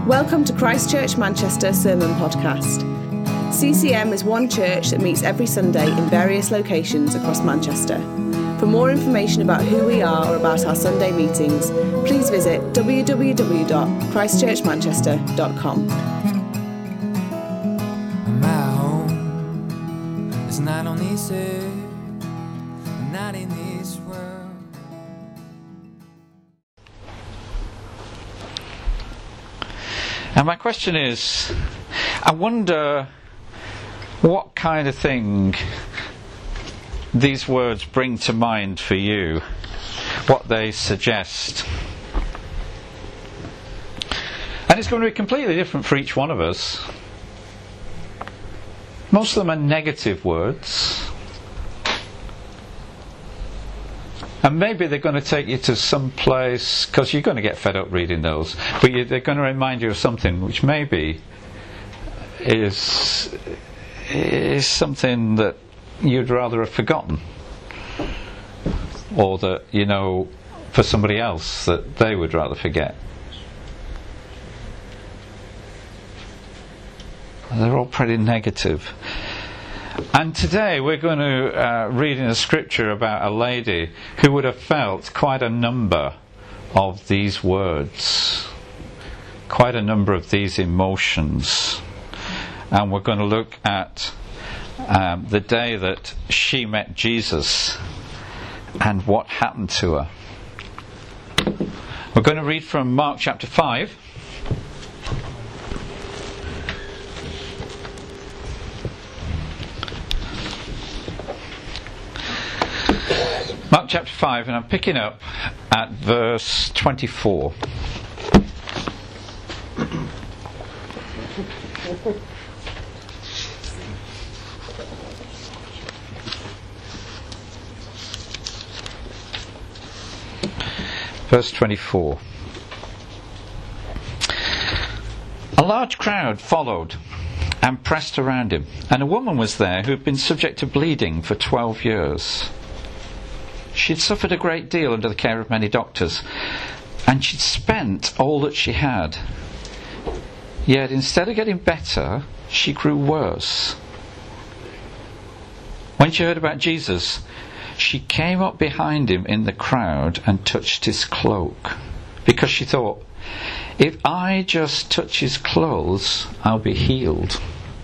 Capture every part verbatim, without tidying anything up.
Welcome to Christ Church Manchester Sermon Podcast. C C M is one church that meets every Sunday in various locations across Manchester. For more information about who we are or about our Sunday meetings, please visit w w w dot christ church manchester dot com. My home is not on this earth, not in this world. And my question is, I wonder what kind of thing these words bring to mind for you, what they suggest. And it's going to be completely different for each one of us. Most of them are negative words. And maybe they're going to take you to some place, because you're going to get fed up reading those, but you, they're going to remind you of something which maybe is, is something that you'd rather have forgotten. Or that, you know, for somebody else that they would rather forget. They're all pretty negative. And today we're going to uh, read in a scripture about a lady who would have felt quite a number of these words, quite a number of these emotions. And we're going to look at um, the day that she met Jesus and what happened to her. We're going to read from Mark chapter five. Mark chapter five, and I'm picking up at verse twenty-four. Verse twenty-four. A large crowd followed and pressed around him, and a woman was there who had been subject to bleeding for twelve years. She'd suffered a great deal under the care of many doctors, and she'd spent all that she had. Yet instead of getting better, she grew worse. When she heard about Jesus, she came up behind him in the crowd and touched his cloak, because she thought, if I just touch his clothes, I'll be healed.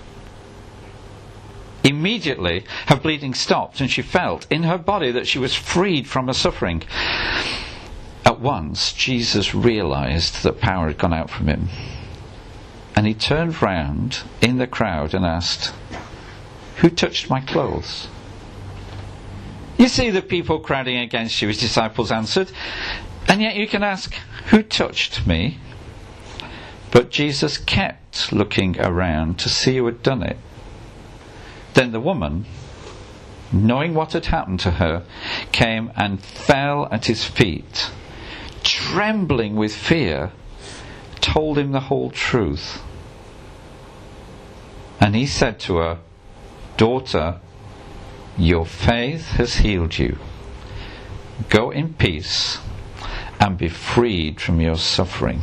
Immediately, her bleeding stopped, and she felt in her body that she was freed from her suffering. At once, Jesus realized that power had gone out from him. And he turned round in the crowd and asked, "Who touched my clothes?" "You see the people crowding against you," his disciples answered. "And yet you can ask, 'Who touched me?'" But Jesus kept looking around to see who had done it. Then the woman, knowing what had happened to her, came and fell at his feet, trembling with fear, told him the whole truth. And he said to her, "Daughter, your faith has healed you. Go in peace and be freed from your suffering."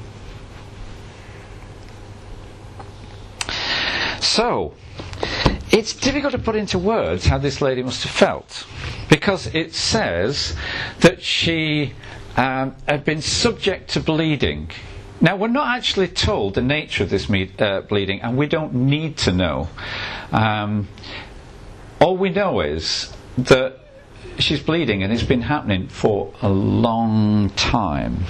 So, it's difficult to put into words how this lady must have felt, because it says that she um, had been subject to bleeding. Now, we're not actually told the nature of this me- uh, bleeding, and we don't need to know. Um, all we know is that she's bleeding, and it's been happening for a long time.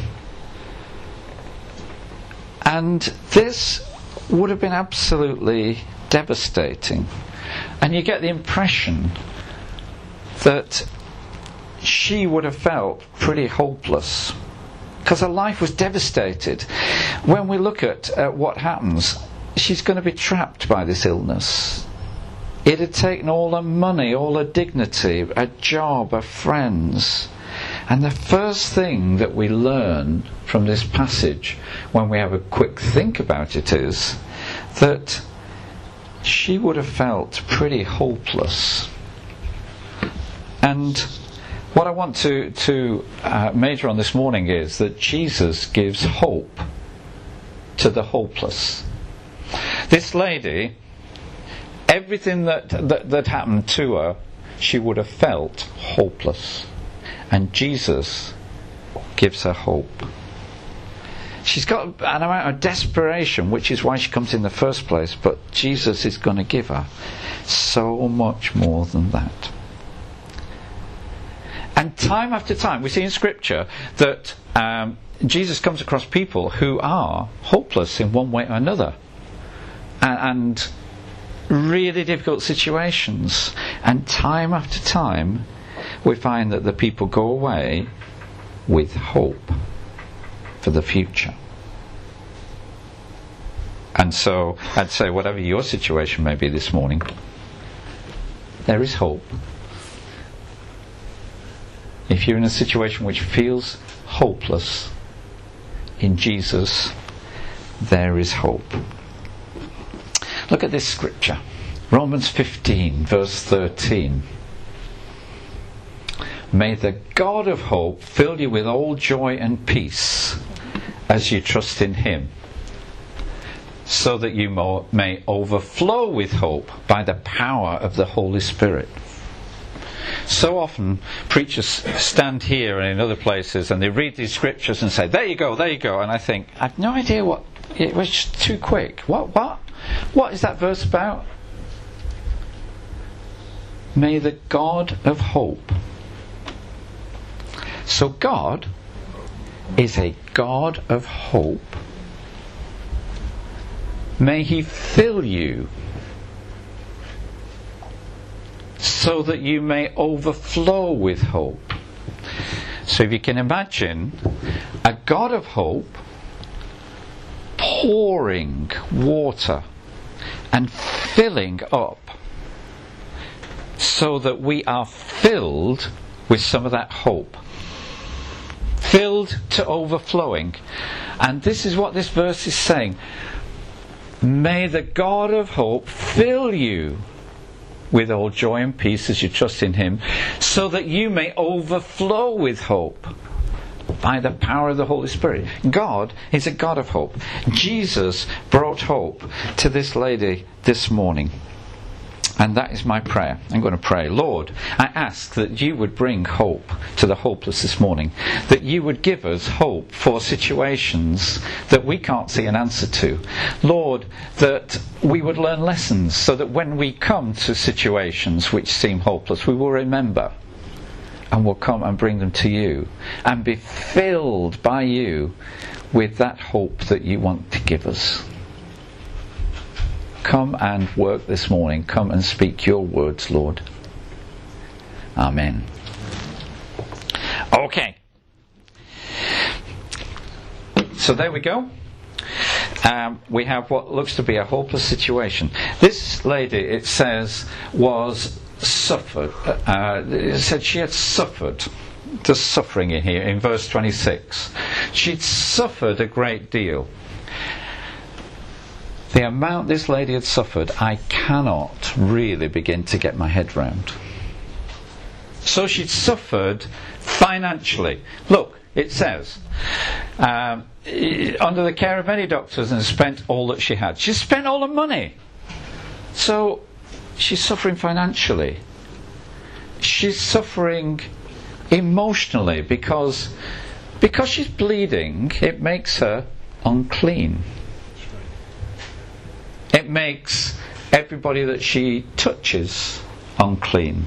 And this would have been absolutely devastating. And you get the impression that she would have felt pretty hopeless, because her life was devastated. When we look at uh, what happens, she's going to be trapped by this illness. It had taken all her money, all her dignity, her job, her friends. And the first thing that we learn from this passage, when we have a quick think about it, is that she would have felt pretty hopeless. And what I want to, to uh, major on this morning is that Jesus gives hope to the hopeless. This lady, everything that, that, that happened to her, she would have felt hopeless. And Jesus gives her hope. She's got an amount of desperation, which is why she comes in the first place, but Jesus is going to give her so much more than that. And time after time, we see in Scripture that um, Jesus comes across people who are hopeless in one way or another. And, and really difficult situations. And time after time, we find that the people go away with hope for the future. And so I'd say, whatever your situation may be this morning, there is hope. If you're in a situation which feels hopeless, in Jesus there is hope. Look at this scripture, Romans fifteen verse thirteen. May the God of hope fill you with all joy and peace as you trust in Him, so that you may overflow with hope by the power of the Holy Spirit. So often preachers stand here and in other places and they read these scriptures and say, there you go, there you go, and I think, I've no idea what, it was just too quick. What, what? What is that verse about? May the God of hope. So God is a God of hope. May He fill you so that you may overflow with hope. So if you can imagine a God of hope pouring water and filling up so that we are filled with some of that hope. Filled to overflowing. And this is what this verse is saying. May the God of hope fill you with all joy and peace as you trust in Him, so that you may overflow with hope by the power of the Holy Spirit. God is a God of hope. Jesus brought hope to this lady this morning. And that is my prayer. I'm going to pray. Lord, I ask that you would bring hope to the hopeless this morning. That you would give us hope for situations that we can't see an answer to. Lord, that we would learn lessons so that when we come to situations which seem hopeless, we will remember and will come and bring them to you and be filled by you with that hope that you want to give us. Come and work this morning. Come and speak your words, Lord. Amen. Okay. So there we go. Um, we have what looks to be a hopeless situation. This lady, it says, was suffered. Uh, it said she had suffered. There's suffering in here in verse twenty-six. She'd suffered a great deal. The amount this lady had suffered, I cannot really begin to get my head round. So she'd suffered financially. Look, it says, um, under the care of many doctors, and spent all that she had. She spent all her money. So she's suffering financially. She's suffering emotionally because because she's bleeding, it makes her unclean. It makes everybody that she touches unclean.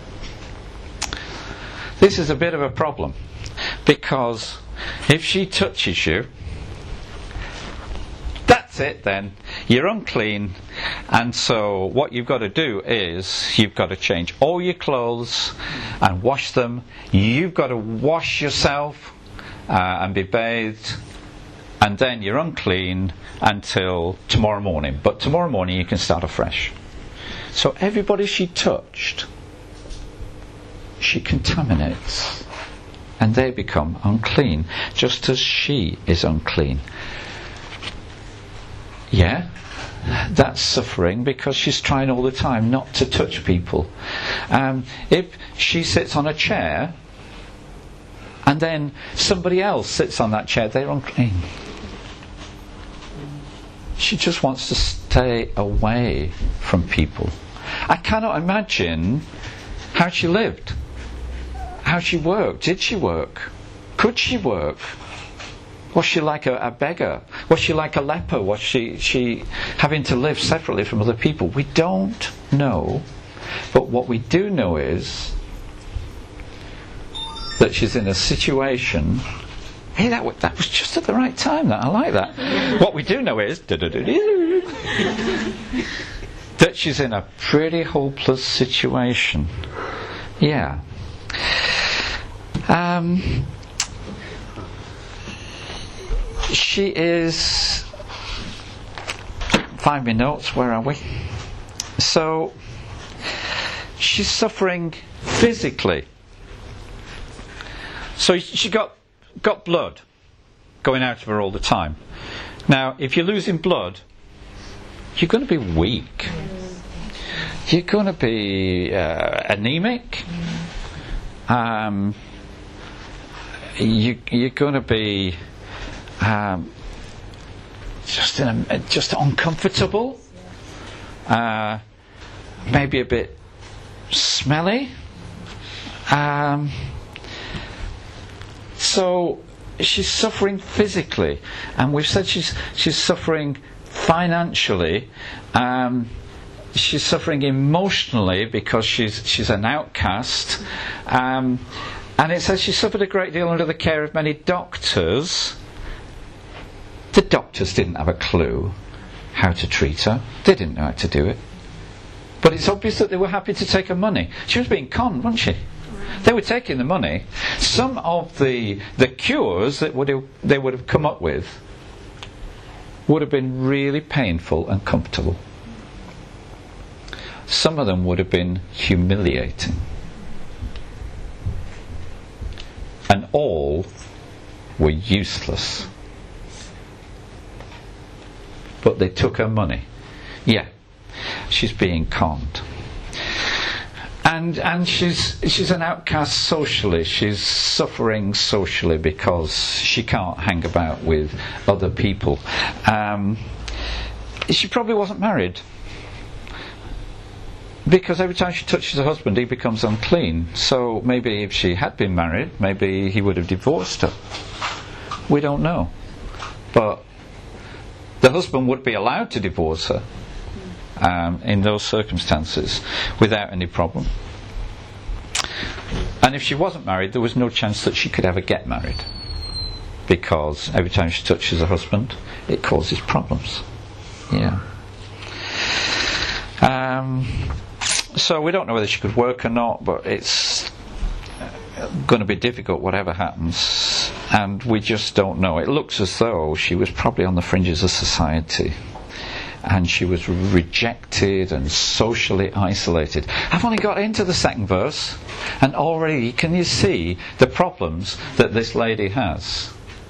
This is a bit of a problem, because if she touches you, that's it then. You're unclean, and so what you've got to do is you've got to change all your clothes and wash them. You've got to wash yourself uh, and be bathed, and then you're unclean until tomorrow morning. But tomorrow morning you can start afresh. So everybody she touched, she contaminates, and they become unclean, just as she is unclean. Yeah, that's suffering, because she's trying all the time not to touch people. Um, if she sits on a chair and then somebody else sits on that chair, they're unclean. She just wants to stay away from people. I cannot imagine how she lived, how she worked. Did she work? Could she work? Was she like a, a beggar? Was she like a leper? Was she, she having to live separately from other people? We don't know. But what we do know is that she's in a situation. Hey, that, w- that was just at the right time. That I like that. What we do know is that she's in a pretty hopeless situation. Yeah. Um, she is. Find me notes. Where are we? So she's suffering physically. So she got got blood going out of her all the time. Now, if you're losing blood, you're going to be weak. You're going to be uh, anemic. Um, you, you're going to be um, just in a, just uncomfortable. Uh, maybe a bit smelly. Um, so she's suffering physically, and we've said she's she's suffering financially. Um, she's suffering emotionally because she's she's an outcast, um, and it says she suffered a great deal under the care of many doctors. The doctors didn't have a clue how to treat her. They didn't know how to do it. But it's obvious that they were happy to take her money. She was being conned, wasn't she? They were taking the money. Some of the the cures that would have, they would have come up with would have been really painful and comfortable. Some of them would have been humiliating. And all were useless. But they took her money. Yeah, she's being conned. And and she's she's an outcast socially. She's suffering socially because she can't hang about with other people. Um, she probably wasn't married, because every time she touches her husband, he becomes unclean. So maybe if she had been married, maybe he would have divorced her. We don't know. But the husband would be allowed to divorce her um, in those circumstances without any problem. And if she wasn't married, there was no chance that she could ever get married, because every time she touches her husband, it causes problems. Yeah. Um, so we don't know whether she could work or not, but it's going to be difficult whatever happens, and we just don't know. It looks as though she was probably on the fringes of society, and she was rejected and socially isolated. I've only got into the second verse, and already can you see the problems that this lady has?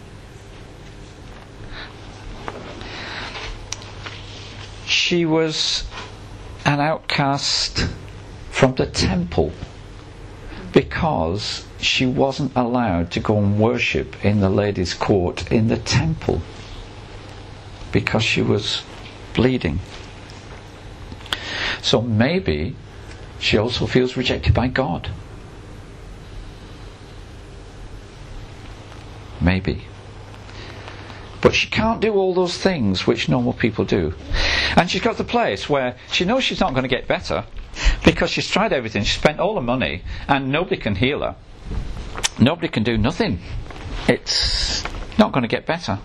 She was an outcast from the temple because she wasn't allowed to go and worship in the ladies' court in the temple because she was bleeding. So maybe she also feels rejected by God. Maybe. But she can't do all those things which normal people do. And she's got to the place where she knows she's not going to get better, because she's tried everything. She spent all her money and nobody can heal her. Nobody can do nothing. It's not going to get better.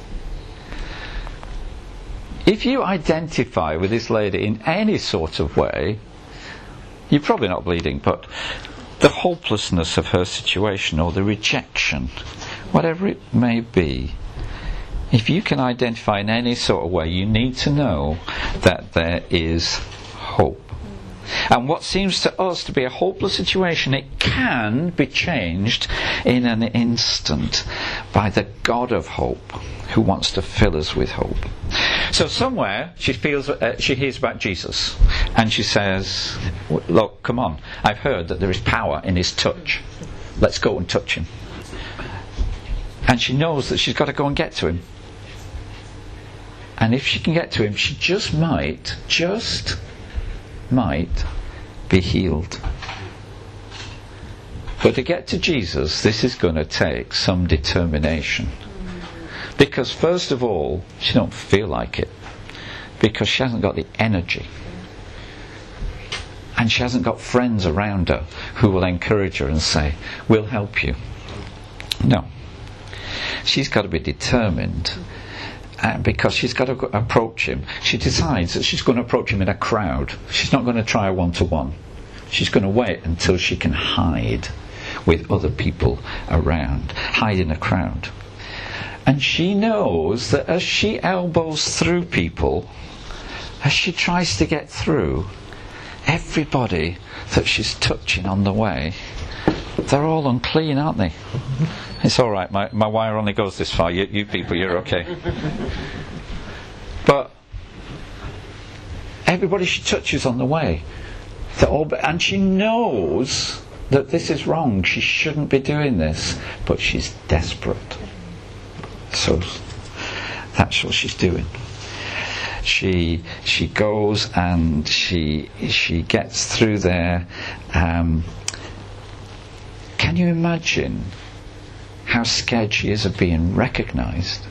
If you identify with this lady in any sort of way, you're probably not bleeding, but the hopelessness of her situation, or the rejection, whatever it may be, if you can identify in any sort of way, you need to know that there is hope. And what seems to us to be a hopeless situation, it can be changed in an instant by the God of hope, who wants to fill us with hope. So somewhere she feels uh, she hears about Jesus, and she says, look, come on, I've heard that there is power in his touch. Let's go and touch him. And she knows that she's got to go and get to him. And if she can get to him, she just might, just might be healed. But to get to Jesus, this is going to take some determination. Because first of all, she don't feel like it. Because she hasn't got the energy. And she hasn't got friends around her who will encourage her and say, we'll help you. No. She's got to be determined. Uh, because she's got to go approach him. She decides that she's going to approach him in a crowd. She's not going to try a one-to-one. She's going to wait until she can hide with other people around. Hide in a crowd. And she knows that as she elbows through people, as she tries to get through, everybody that she's touching on the way, they're all unclean, aren't they? It's all right, my, my wire only goes this far. You, you people, you're okay. But everybody she touches on the way, they're all, and she knows that this is wrong. She shouldn't be doing this, but she's desperate. So that's what she's doing. She she goes and she she gets through there. Um, can you imagine how scared she is of being recognised?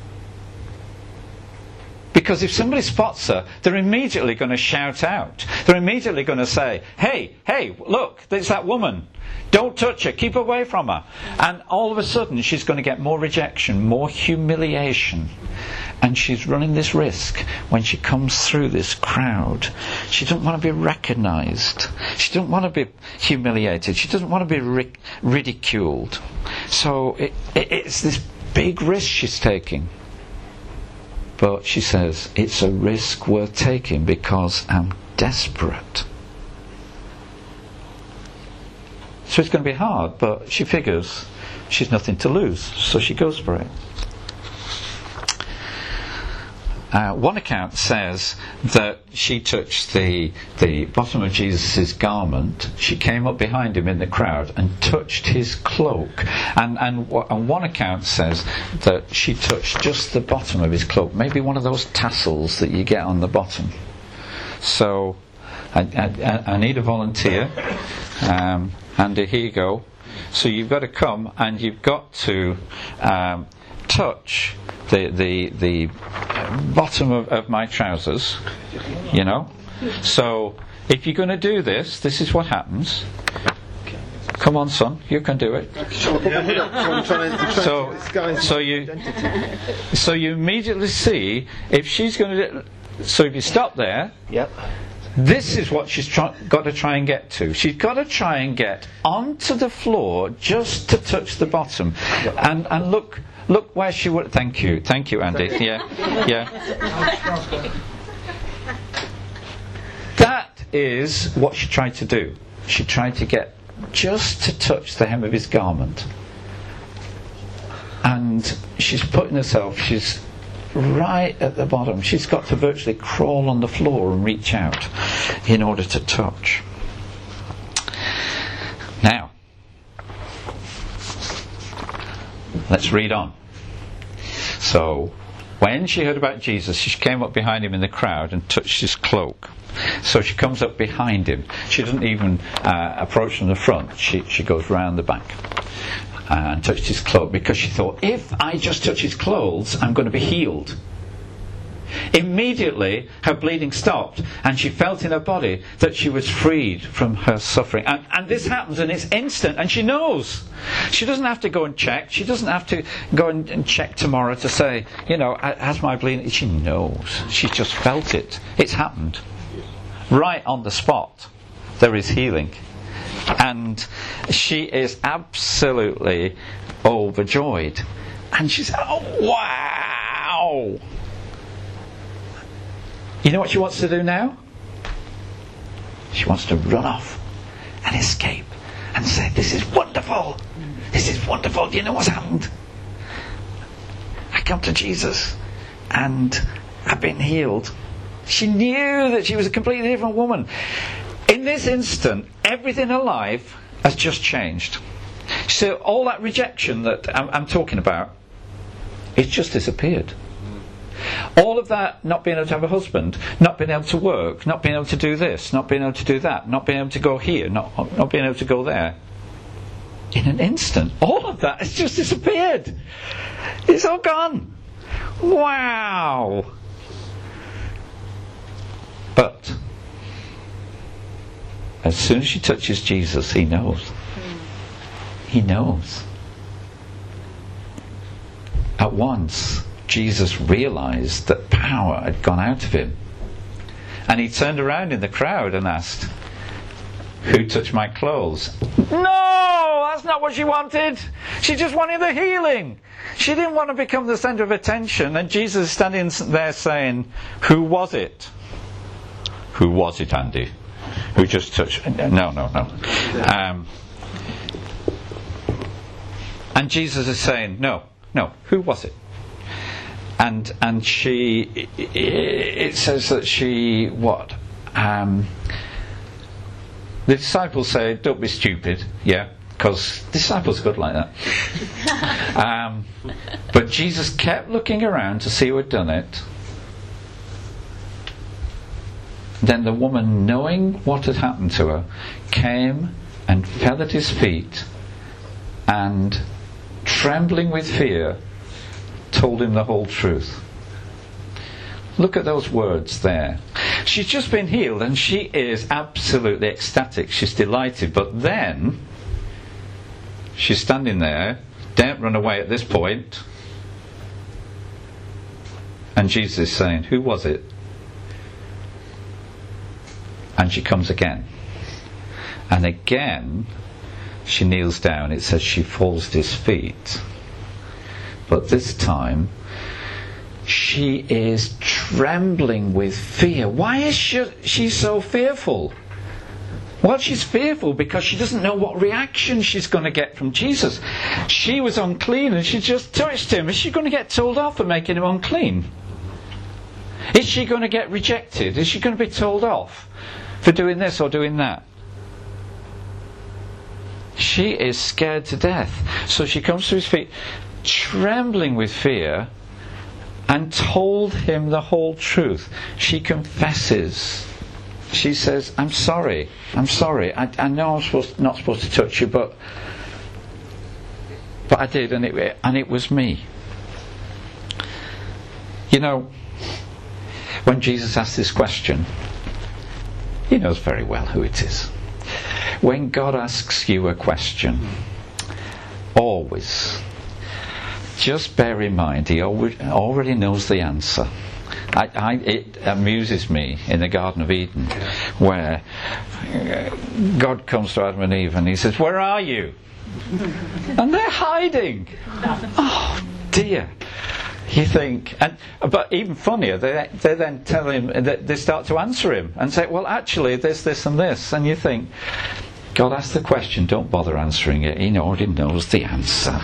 Because if somebody spots her, they're immediately going to shout out. They're immediately going to say, hey, hey, look, there's that woman. Don't touch her, keep away from her. And all of a sudden she's going to get more rejection, more humiliation. And she's running this risk when she comes through this crowd. She doesn't want to be recognised. She doesn't want to be humiliated. She doesn't want to be ri- ridiculed. So it, it, it's this big risk she's taking. But she says, it's a risk worth taking because I'm desperate. So it's going to be hard, but she figures she's nothing to lose, so she goes for it. Uh, one account says that she touched the the bottom of Jesus' garment. She came up behind him in the crowd and touched his cloak. And, and, and one account says that she touched just the bottom of his cloak, maybe one of those tassels that you get on the bottom. So I, I, I need a volunteer. Um, Andy, here you go. So you've got to come and you've got to um, touch the the the bottom of, of my trousers, you know. So if you're going to do this, this is what happens. Come on, son, you can do it. So so you so you immediately see if she's going to do, so if you stop there. Yep. This is what she's try, got to try and get to. She's got to try and get onto the floor just to touch the bottom. Yep. And and look look where she would. Thank you, thank you, Andy. Yeah, yeah. That is what she tried to do. She tried to get just to touch the hem of his garment. And she's putting herself. She's right at the bottom. She's got to virtually crawl on the floor and reach out in order to touch. Now, let's read on. So, when she heard about Jesus, she came up behind him in the crowd and touched his cloak. So she comes up behind him. She doesn't even uh, approach from the front. She, she goes round the back and touched his cloak, because she thought, if I just touch his clothes, I'm going to be healed. Immediately her bleeding stopped, and she felt in her body that she was freed from her suffering. And, and this happens, and it's instant, and she knows. She doesn't have to go and check. She doesn't have to go and, and check tomorrow to say, you know, has my bleeding... She knows. She's just felt it. It's happened. Right on the spot, there is healing. And she is absolutely overjoyed. And she said, oh, wow! You know what she wants to do now? She wants to run off and escape and say, this is wonderful! This is wonderful! Do you know what's happened? I come to Jesus and I've been healed. She knew that she was a completely different woman. In this instant, everything in her life has just changed. So all that rejection that I'm, I'm talking about, it's just disappeared. All of that, not being able to have a husband, not being able to work, not being able to do this, not being able to do that, not being able to go here, not, not being able to go there. In an instant, all of that has just disappeared. It's all gone. Wow. But as soon as she touches Jesus, he knows. He knows. At once, Jesus realized that power had gone out of him. And he turned around in the crowd and asked, "Who touched my clothes?" No, that's not what she wanted. She just wanted the healing. She didn't want to become the centre of attention. And Jesus is standing there saying, "Who was it? Who was it, Andy? Who just touched?" No, no, no. Um, and Jesus is saying, "No, no. Who was it?" And and she, it says that she what? Um, the disciples say, "Don't be stupid." Yeah, because disciples are good like that. um, but Jesus kept looking around to see who had done it. Then the woman, knowing what had happened to her, came and fell at his feet and, trembling with fear, told him the whole truth. Look at those words there. She's just been healed and she is absolutely ecstatic. She's delighted. But then she's standing there. Don't run away at this point. And Jesus is saying, "Who was it?" And she comes again. And again she kneels down. It says she falls at his feet. But this time she is trembling with fear. Why is she, she so fearful? Well, she's fearful because she doesn't know what reaction she's going to get from Jesus. She was unclean and she just touched him. Is she going to get told off for making him unclean? Is she going to get rejected? Is she going to be told off for doing this or doing that? She is scared to death. So she comes to his feet, trembling with fear, and told him the whole truth. She confesses. She says, "I'm sorry. I'm sorry. I, I know I'm supposed, not supposed to touch you, but but I did, and it and it was me." You know, when Jesus asks this question, he knows very well who it is. When God asks you a question, always just bear in mind he already knows the answer. I, I, it amuses me in the Garden of Eden where God comes to Adam and Eve and he says, "Where are you?" And they're hiding. Oh dear. You think, and but even funnier, they they then tell him, they start to answer him and say, "Well, actually, this, this, and this," and you think, God asked the question, don't bother answering it. He already knows the answer.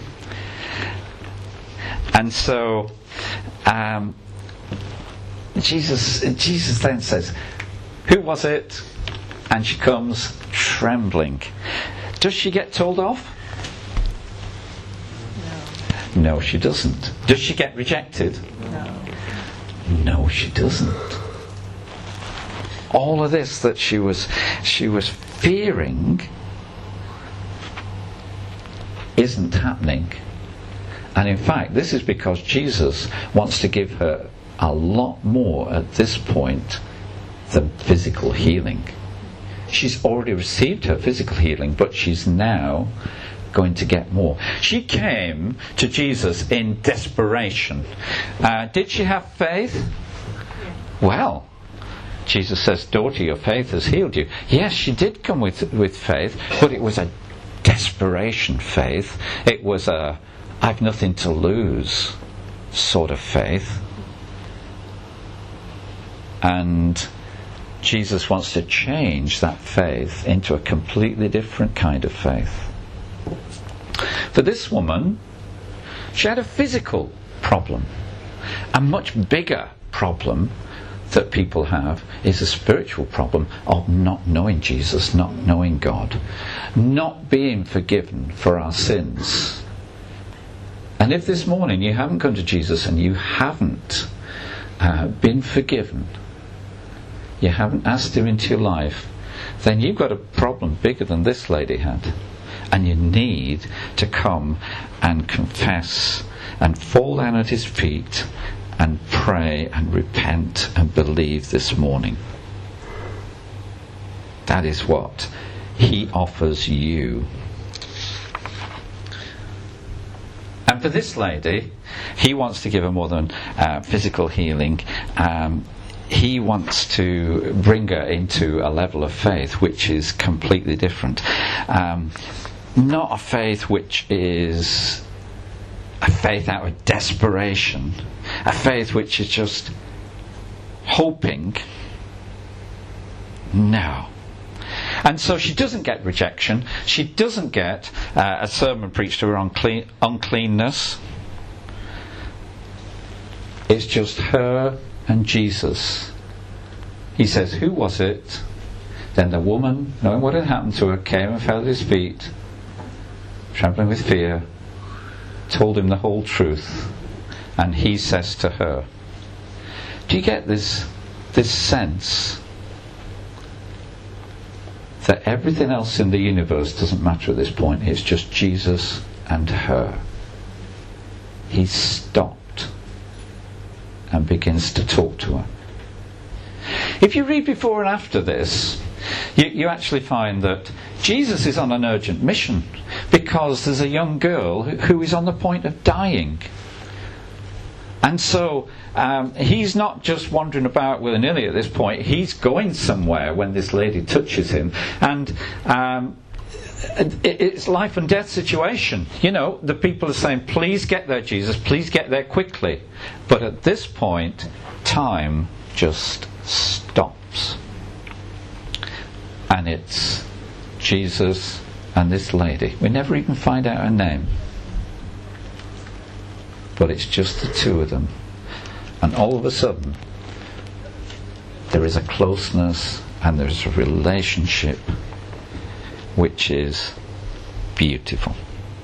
And so, um, Jesus, Jesus then says, "Who was it?" And she comes trembling. Does she get told off? No, she doesn't. Does she get rejected? No. No, she doesn't. All of this that she was she was fearing isn't happening. And in fact, this is because Jesus wants to give her a lot more at this point than physical healing. She's already received her physical healing, but she's now going to get more. She came to Jesus in desperation. Uh, did she have faith? Well, Jesus says, "Daughter, your faith has healed you." Yes, she did come with with faith, but it was a desperation faith. It was a "I've nothing to lose" sort of faith. And Jesus wants to change that faith into a completely different kind of faith. For this woman, she had a physical problem. A much bigger problem that people have is a spiritual problem of not knowing Jesus, not knowing God, not being forgiven for our sins. And if this morning you haven't come to Jesus and you haven't uh, been forgiven, you haven't asked him into your life, then you've got a problem bigger than this lady had. And you need to come and confess and fall down at his feet and pray and repent and believe this morning. That is what he offers you. And for this lady, he wants to give her more than uh, physical healing. Um, he wants to bring her into a level of faith which is completely different. Um, not a faith which is a faith out of desperation, a faith which is just hoping. No. And so she doesn't get rejection. She doesn't get uh, a sermon preached to her on clean, uncleanness. It's just her and Jesus. He says, who was it? Then the woman, knowing what had happened to her, came and fell at his feet, trembling with fear, told him the whole truth. And he says to her, do you get this, this sense that everything else in the universe doesn't matter at this point? It's just Jesus and her. He stopped and begins to talk to her. If you read before and after this, you, you actually find that Jesus is on an urgent mission, because there's a young girl who, who is on the point of dying. And so um, he's not just wandering about willy-nilly at this point. He's going somewhere when this lady touches him. And um, it, it's life and death situation. You know, the people are saying, please get there, Jesus, please get there quickly. But at this point, time just stops. And it's Jesus and this lady. We never even find out her name. But it's just the two of them. And all of a sudden, there is a closeness and there's a relationship which is beautiful.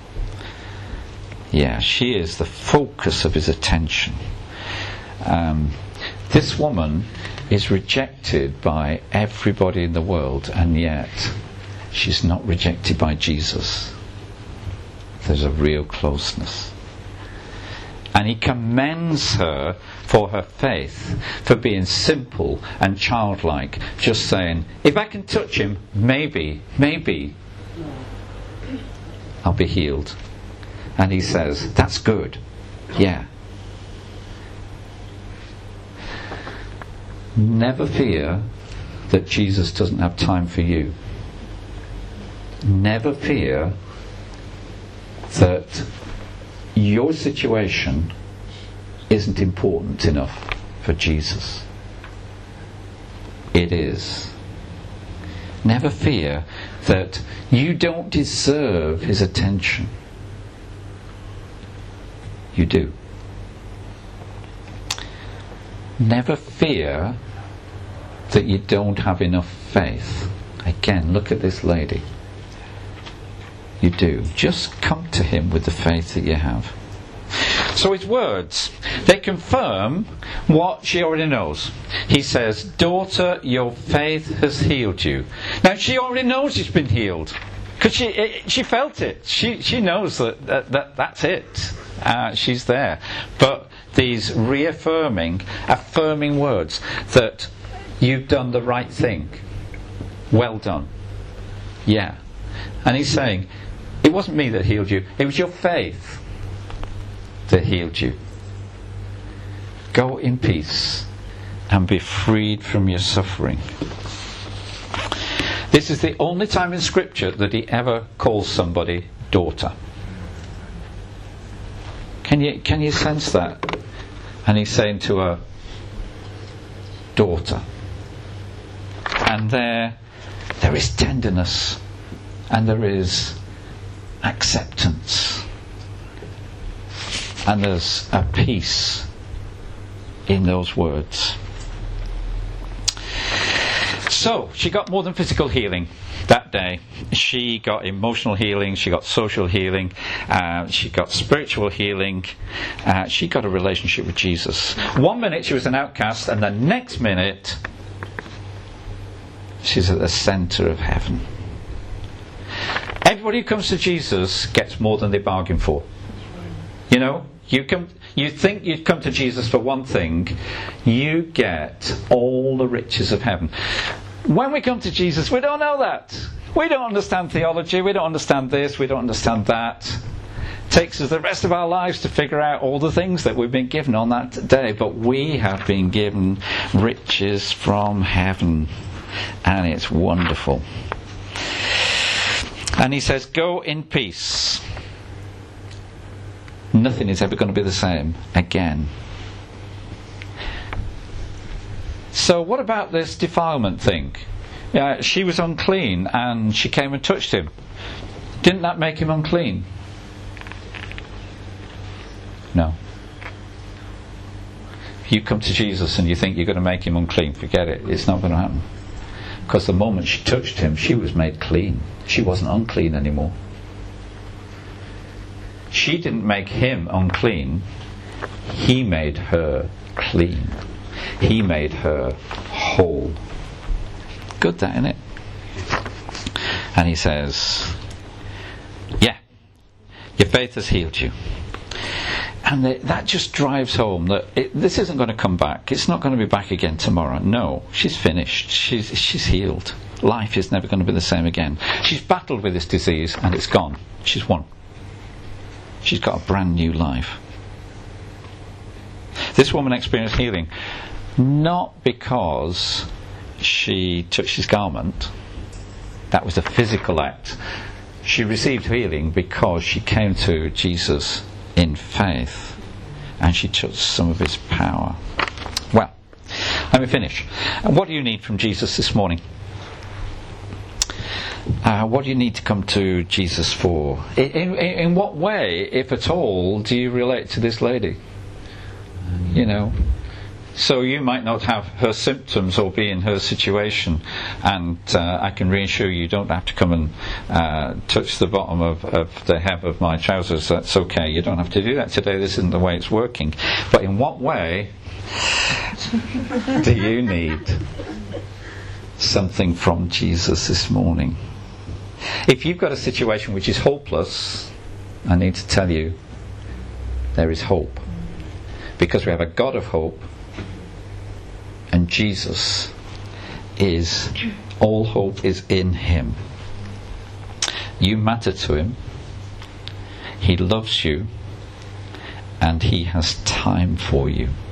Yeah, she is the focus of his attention. Um, this woman is rejected by everybody in the world, and yet she's not rejected by Jesus. There's a real closeness. And he commends her for her faith, for being simple and childlike, just saying, if I can touch him, maybe, maybe I'll be healed. And he says, that's good. Yeah. Never fear that Jesus doesn't have time for you. Never fear that your situation isn't important enough for Jesus. It is. Never fear that you don't deserve his attention. You do. Never fear that you don't have enough faith. Again, look at this lady. You do. Just come to him with the faith that you have. So his words, they confirm what she already knows. He says, daughter, your faith has healed you. Now she already knows she's been healed, because she it, she felt it. She she knows that, that, that that's it. Uh, she's there. But these reaffirming, affirming words that you've done the right thing. Well done. Yeah. And he's saying, it wasn't me that healed you, it was your faith that healed you. Go in peace and be freed from your suffering. This is the only time in Scripture that he ever calls somebody daughter. Can you can you sense that? And he's saying to her, daughter. And there there is tenderness and there is acceptance. And there's a peace in those words. So, she got more than physical healing that day. She got emotional healing, she got social healing, uh, she got spiritual healing, uh, she got a relationship with Jesus. One minute she was an outcast, and the next minute she's at the centre of heaven. Everybody who comes to Jesus gets more than they bargain for. You know, you come, you think you'd come to Jesus for one thing, you get all the riches of heaven. When we come to Jesus, we don't know that. We don't understand theology, we don't understand this, we don't understand that. It takes us the rest of our lives to figure out all the things that we've been given on that day, but we have been given riches from heaven, and it's wonderful. And he says, go in peace. Nothing is ever going to be the same again. So what about this defilement thing? Yeah, she was unclean and she came and touched him. Didn't that make him unclean? No. If you come to Jesus and you think you're going to make him unclean, forget it. It's not going to happen. Because the moment she touched him, she was made clean. She wasn't unclean anymore. She didn't make him unclean. He made her clean. He made her whole. Good, that, isn't it? And he says, yeah, your faith has healed you. And the, that just drives home that it, this isn't going to come back. It's not going to be back again tomorrow. No, she's finished. She's, she's healed. Life is never going to be the same again. She's battled with this disease and it's gone. She's won. She's got a brand new life. This woman experienced healing not because she touched his garment. That was a physical act. She received healing because she came to Jesus in faith and she touched some of his power. Well, let me finish. And what do you need from Jesus this morning? Uh, what do you need to come to Jesus for? In, in, in what way, if at all, do you relate to this lady? You know, so you might not have her symptoms or be in her situation, and uh, I can reassure you, you don't have to come and uh, touch the bottom of, of the hem of my trousers. That's okay. You don't have to do that today. This isn't the way it's working. But in what way do you need something from Jesus this morning? If you've got a situation which is hopeless, I need to tell you, there is hope. Because we have a God of hope, and Jesus is, all hope is in him. You matter to him, he loves you, and he has time for you.